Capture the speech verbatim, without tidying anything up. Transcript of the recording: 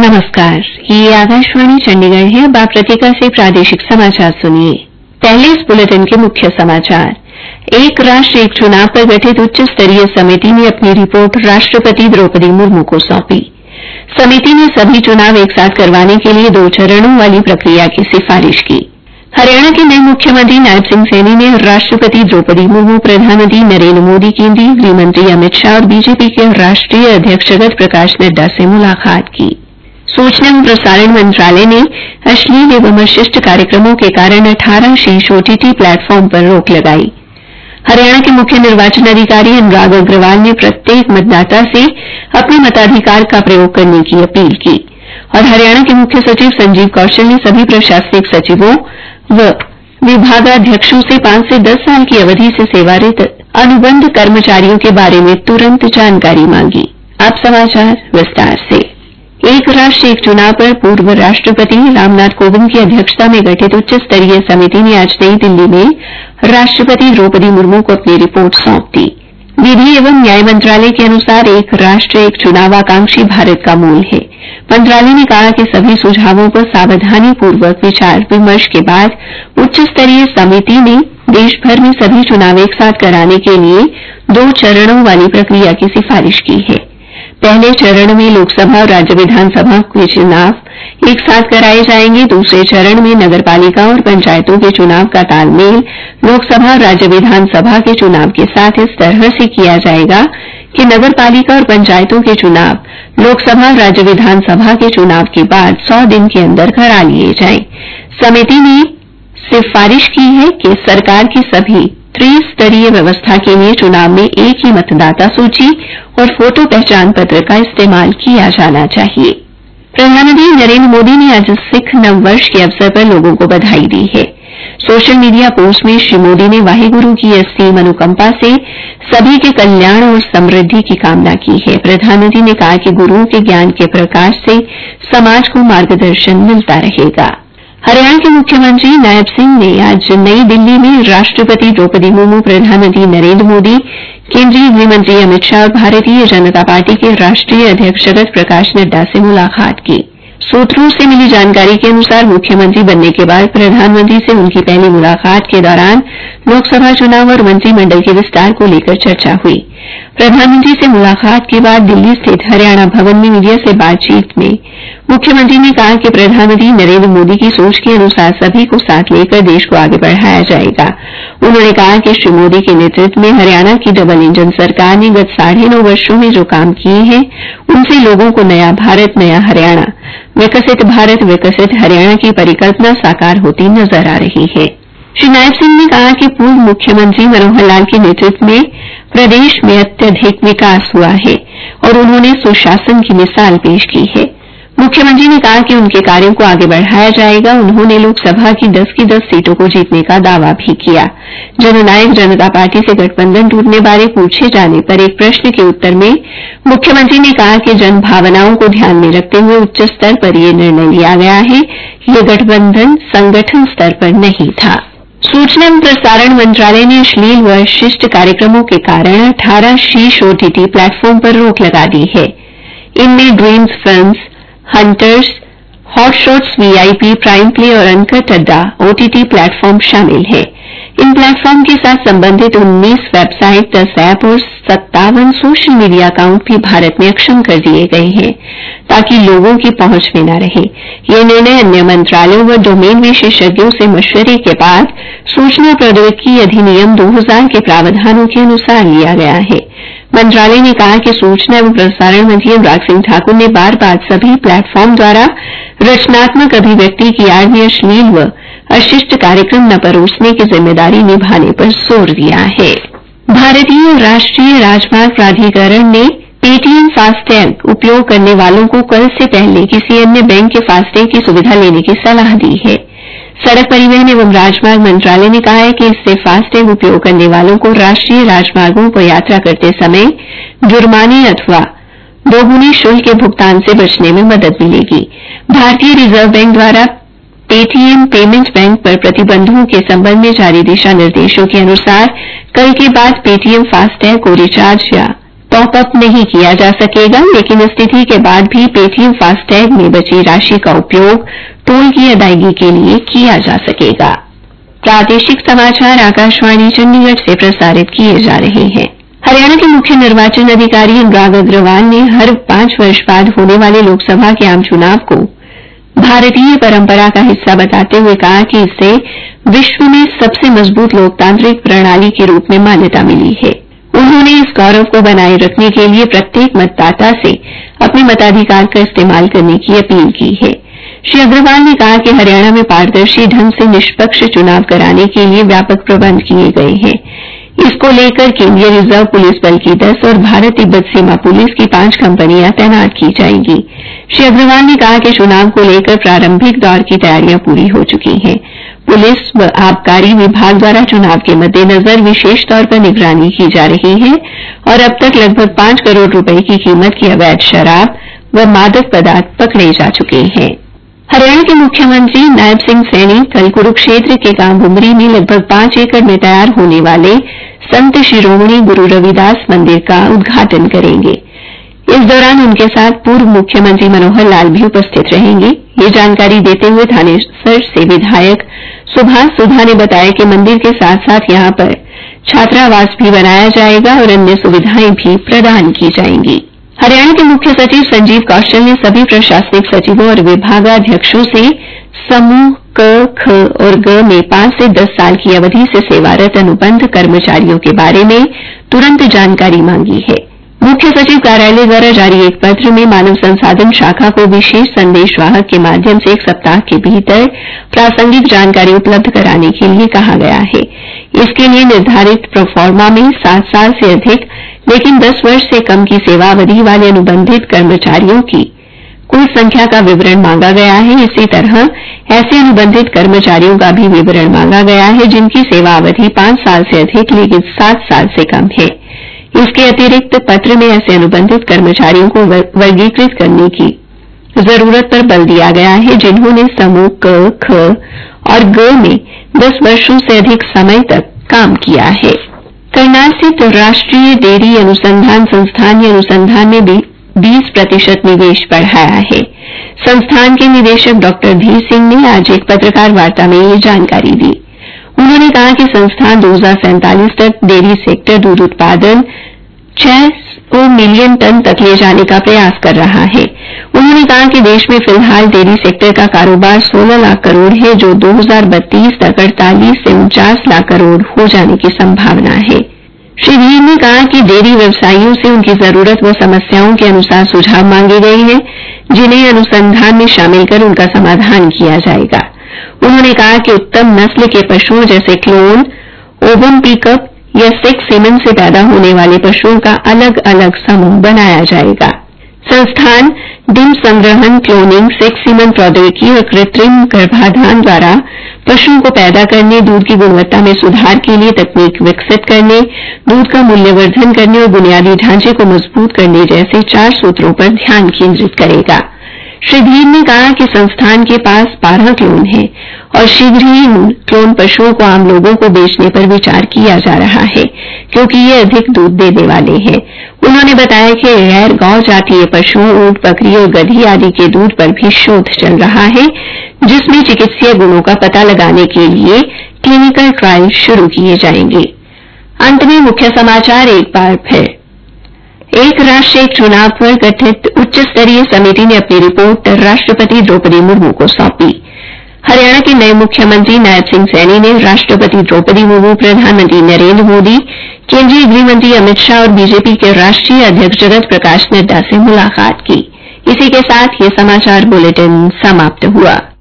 नमस्कार, ये आकाशवाणी चंडीगढ़ है। अब आप प्रतीका से प्रादेशिक समाचार सुनिए। पहले इस बुलेटिन के मुख्य समाचार। एक राष्ट्र एक चुनाव पर गठित उच्च स्तरीय समिति ने अपनी रिपोर्ट राष्ट्रपति द्रौपदी मुर्मू को सौंपी। समिति ने सभी चुनाव एक साथ करवाने के लिए दो चरणों वाली प्रक्रिया की सिफारिश की। हरियाणा के नए मुख्यमंत्री नायब सिंह सैनी ने राष्ट्रपति द्रौपदी मुर्मू, प्रधानमंत्री नरेंद्र मोदी, केंद्रीय गृहमंत्री अमित शाह और बीजेपी के राष्ट्रीय अध्यक्ष जगत प्रकाश नड्डा से मुलाकात की। सूचना एवं प्रसारण मंत्रालय ने अश्लील एवं अशिष्ट कार्यक्रमों के कारण अठारह शीर्ष ओटीटी प्लेटफॉर्म पर रोक लगाई। हरियाणा के मुख्य निर्वाचन अधिकारी अनुराग अग्रवाल ने प्रत्येक मतदाता से अपने मताधिकार का प्रयोग करने की अपील की और हरियाणा के मुख्य सचिव संजीव कौशल ने सभी प्रशासनिक सचिवों व विभागाध्यक्षों से पांच से दस साल की अवधि से सेवारत अनुबंध कर्मचारियों के बारे में तुरंत जानकारी मांगी। अब समाचार विस्तार से। एक राष्ट्र एक चुनाव पर पूर्व राष्ट्रपति रामनाथ कोविंद की अध्यक्षता में गठित उच्च स्तरीय समिति ने आज नई दिल्ली में राष्ट्रपति द्रौपदी मुर्मू को अपनी रिपोर्ट सौंप दी। विधि एवं न्याय मंत्रालय के अनुसार एक राष्ट्र एक चुनाव आकांक्षी भारत का मूल है। मंत्रालय ने कहा कि सभी सुझावों पर सावधानीपूर्वक विचार विमर्श के बाद उच्च स्तरीय समिति ने देश भर में सभी चुनाव एक साथ कराने के लिए दो चरणों वाली प्रक्रिया की सिफारिश की है। पहले चरण में लोकसभा और राज्य विधानसभा के चुनाव एक साथ कराए जाएंगे। दूसरे चरण में नगरपालिका और पंचायतों के चुनाव का तालमेल लोकसभा और राज्य विधानसभा के चुनाव के साथ इस तरह से किया जाएगा कि नगरपालिका और पंचायतों के चुनाव लोकसभा और राज्य विधानसभा के चुनाव के बाद सौ दिन के अंदर करा लिए जाएं। समिति ने सिफारिश की है कि सरकार की सभी त्रिस्तरीय व्यवस्था के लिए चुनाव में एक ही मतदाता सूची और फोटो पहचान पत्र का इस्तेमाल किया जाना चाहिए। प्रधानमंत्री नरेंद्र मोदी ने आज सिख नववर्ष के अवसर पर लोगों को बधाई दी है। सोशल मीडिया पोस्ट में श्री मोदी ने वाहिगुरु की असीम अनुकंपा से सभी के कल्याण और समृद्धि की कामना की है। प्रधानमंत्री ने कहा कि गुरुओं के ज्ञान के प्रकाश से समाज को मार्गदर्शन मिलता रहेगा। हरियाणा के मुख्यमंत्री नायब सिंह ने आज नई दिल्ली में राष्ट्रपति द्रौपदी मुर्मू, प्रधानमंत्री नरेंद्र मोदी, केंद्रीय गृहमंत्री अमित शाह और भारतीय जनता पार्टी के राष्ट्रीय अध्यक्ष जगत प्रकाश नड्डा से मुलाकात की। सूत्रों से मिली जानकारी के अनुसार मुख्यमंत्री बनने के बाद प्रधानमंत्री से उनकी पहली मुलाकात के दौरान लोकसभा चुनाव और मंत्रिमंडल के विस्तार को लेकर चर्चा हुई। प्रधानमंत्री से मुलाकात के बाद दिल्ली स्थित हरियाणा भवन में मीडिया से बातचीत में मुख्यमंत्री ने कहा कि प्रधानमंत्री नरेंद्र मोदी की सोच के अनुसार सभी को साथ लेकर देश को आगे बढ़ाया जाएगा। उन्होंने कहा कि श्री मोदी के नेतृत्व में हरियाणा की डबल इंजन सरकार ने गत साढ़े नौ वर्षों में जो काम किए हैं उनसे लोगों को नया भारत, नया हरियाणा, विकसित भारत, विकसित हरियाणा की परिकल्पना साकार होती नजर आ रही है। श्री नायब सिंह ने कहा कि पूर्व मुख्यमंत्री मनोहर लाल के नेतृत्व में प्रदेश में अत्यधिक विकास हुआ है और उन्होंने सुशासन की मिसाल पेश की है। मुख्यमंत्री ने कहा कि उनके कार्यों को आगे बढ़ाया जाएगा। उन्होंने लोकसभा की दस की दस सीटों को जीतने का दावा भी किया। जननायक जनता पार्टी से गठबंधन टूटने बारे पूछे जाने पर एक प्रश्न के उत्तर में मुख्यमंत्री ने कहा कि जन भावनाओं को ध्यान में रखते हुए उच्च स्तर पर यह निर्णय लिया गया है। यह गठबंधन संगठन स्तर पर नहीं था। सूचना एवं प्रसारण मंत्रालय ने अश्लील व अशिष्ट कार्यक्रमों के कारण अठारह शीर्ष ओटीटी प्लेटफॉर्म पर रोक लगा दी है। इनमें dreams films, hunters, hot shots, VIP, prime play और अनकट अड्डा ओटीटी प्लेटफॉर्म शामिल है। इन प्लेटफॉर्म के साथ संबंधित उन्नीस वेबसाइट, दस ऐप और सत्तावन सोशल मीडिया अकाउंट भी भारत में अक्षम कर दिए गए हैं ताकि लोगों की पहुंच में न रहे। यह निर्णय अन्य मंत्रालयों व डोमेन विशेषज्ञों से मशवरे के बाद सूचना प्रौद्योगिकी अधिनियम दो हज़ार के प्रावधानों के अनुसार लिया गया है। मंत्रालय ने कहा कि सूचना एवं प्रसारण मंत्री अनुराग सिंह ठाकुर ने बार बार सभी प्लेटफॉर्म द्वारा रचनात्मक अभिव्यक्ति की आड़ में अश्लील व अशिष्ट कार्यक्रम न परोसने की जिम्मेदारी निभाने पर जोर दिया है। भारतीय राष्ट्रीय राजमार्ग प्राधिकरण ने पेटीएम फास्टैग उपयोग करने वालों को कल से पहले किसी अन्य बैंक के फास्टैग की सुविधा लेने की सलाह दी है। सड़क परिवहन एवं राजमार्ग मंत्रालय ने कहा है कि इससे फास्टैग उपयोग करने वालों को राष्ट्रीय राजमार्गों पर यात्रा करते समय जुर्माने अथवा दोगुनी शुल्क के भुगतान से बचने में मदद मिलेगी। भारतीय रिजर्व बैंक द्वारा पेटीएम पेमेंट बैंक पर प्रतिबंधों के संबंध में जारी दिशा निर्देशों के अनुसार कल के बाद पेटीएम फास्टैग को रिचार्ज या टॉप अप नहीं किया जा सकेगा, लेकिन इस तिथि के बाद भी पेटीएम फास्टैग में बची राशि का उपयोग टोल की अदायगी के लिए किया जा सकेगा। प्रादेशिक समाचार आकाशवाणी चंडीगढ़ से प्रसारित किए जा रहे हैं। हरियाणा के मुख्य निर्वाचन अधिकारी अनुराग अग्रवाल ने हर पांच वर्ष बाद होने वाले लोकसभा के आम चुनाव को भारतीय परंपरा का हिस्सा बताते हुए कहा कि इससे विश्व में सबसे मजबूत लोकतांत्रिक प्रणाली के रूप में मान्यता मिली है। उन्होंने इस गौरव को बनाए रखने के लिए प्रत्येक मतदाता से अपने मताधिकार का इस्तेमाल करने की अपील की है। श्री अग्रवाल ने कहा कि हरियाणा में पारदर्शी ढंग से निष्पक्ष चुनाव कराने के लिए व्यापक प्रबंध किए गए हैं। इसको लेकर केंद्रीय रिजर्व पुलिस बल की दस और भारत तिब्बत सीमा पुलिस की पांच कंपनियां तैनात की जाएंगी। श्री अग्रवाल ने कहा कि चुनाव को लेकर प्रारंभिक दौर की तैयारियां पूरी हो चुकी हैं। पुलिस व आबकारी विभाग द्वारा चुनाव के मद्देनजर विशेष तौर पर निगरानी की जा रही है और अब तक लगभग पांच करोड़ रुपए की कीमत की अवैध शराब व मादक पदार्थ पकड़े जा चुके हैं। हरियाणा के मुख्यमंत्री नायब सिंह सैनी कल कुरुक्षेत्र के गांव बुमरी में लगभग पांच एकड़ में तैयार होने वाले संत शिरोमणि गुरु रविदास मंदिर का उद्घाटन करेंगे। इस दौरान उनके साथ पूर्व मुख्यमंत्री मनोहर लाल भी उपस्थित रहेंगे। ये जानकारी देते हुए थानेसर से विधायक सुभाष सुधा ने बताया कि मंदिर के साथ साथ यहां पर छात्रावास भी बनाया जाएगा और अन्य सुविधाएं भी प्रदान की जाएंगी। हरियाणा के मुख्य सचिव संजीव कौशल ने सभी प्रशासनिक सचिवों और विभागाध्यक्षों से समूह क, ख और ग में पांच से दस साल की अवधि से सेवारत अनुबंध कर्मचारियों के बारे में तुरंत जानकारी मांगी है। मुख्य सचिव कार्यालय द्वारा जारी एक पत्र में मानव संसाधन शाखा को विशेष संदेशवाहक के माध्यम से एक सप्ताह के भीतर प्रासंगिक जानकारी उपलब्ध कराने के लिए कहा गया है। इसके लिए निर्धारित प्रोफार्मा में सात साल से अधिक लेकिन दस वर्ष से कम की सेवावधि वाले अनुबंधित कर्मचारियों की कुल संख्या का विवरण मांगा गया है। इसी तरह ऐसे अनुबंधित कर्मचारियों का भी विवरण मांगा गया है जिनकी सेवावधि पांच साल से अधिक लेकिन सात साल से कम है। इसके अतिरिक्त पत्र में ऐसे अनुबंधित कर्मचारियों को वर्गीकृत करने की जरूरत पर बल दिया गया है जिन्होंने समूह क, ख और ग में दस वर्षों से अधिक समय तक काम किया है। करनाल स्थित राष्ट्रीय डेयरी अनुसंधान संस्थान ने अनुसंधान में बीस प्रतिशत निवेश बढ़ाया है। संस्थान के निदेशक डॉक्टर धीर सिंह ने आज एक पत्रकार वार्ता में ये जानकारी दी। उन्होंने कहा कि संस्थान दो हजार सैंतालीस तक डेयरी सेक्टर दूध उत्पादन छह सौ मिलियन टन तक ले जाने का प्रयास कर रहा है। उन्होंने कहा कि देश में फिलहाल डेयरी सेक्टर का कारोबार सोलह लाख करोड़ है, जो दो हजार बत्तीस तक अड़तालीस से उनचास लाख करोड़ हो जाने की संभावना है। श्री धीर ने कहा कि डेयरी व्यवसायियों से उनकी जरूरत व समस्याओं के अनुसार सुझाव मांगे गए हैं, जिन्हें अनुसंधान में शामिल कर उनका समाधान किया जाएगा। उन्होंने कहा कि उत्तम नस्ल के पशुओं जैसे क्लोन, ओवन पिकअप या सेक्स सीमेन से पैदा होने वाले पशुओं का अलग अलग समूह बनाया जाएगा। संस्थान डिम संग्रहण, क्लोनिंग, सेक्स सीमेन प्रौद्योगिकी और कृत्रिम गर्भाधान द्वारा पशुओं को पैदा करने, दूध की गुणवत्ता में सुधार के लिए तकनीक विकसित करने, दूध का मूल्यवर्धन करने और बुनियादी ढांचे को मजबूत करने जैसे चार सूत्रों पर ध्यान केंद्रित करेगा। श्री धीर ने कहा कि संस्थान के पास बारह क्लोन हैं और शीघ्र ही उन क्लोन पशुओं को आम लोगों को बेचने पर विचार किया जा रहा है, क्योंकि ये अधिक दूध देने वाले हैं। उन्होंने बताया कि गैर गौ जातीय पशुओं, ऊंट, बकरी और गधी आदि के दूध पर भी शोध चल रहा है, जिसमें चिकित्सीय गुणों का पता लगाने के लिए क्लिनिकल ट्रायल शुरू किए जाएंगे। अंत में मुख्य समाचार एक बार फिर। एक राष्ट्र एक चुनाव पर गठित उच्च स्तरीय समिति ने अपनी रिपोर्ट राष्ट्रपति द्रौपदी मुर्मू को सौंपी। हरियाणा के नए मुख्यमंत्री नायब सिंह सैनी ने राष्ट्रपति द्रौपदी मुर्मू, प्रधानमंत्री नरेंद्र मोदी, केंद्रीय गृह मंत्री अमित शाह और बीजेपी के राष्ट्रीय अध्यक्ष जगत प्रकाश नड्डा से मुलाकात की। इसी के साथ ये समाचार बुलेटिन समाप्त हुआ।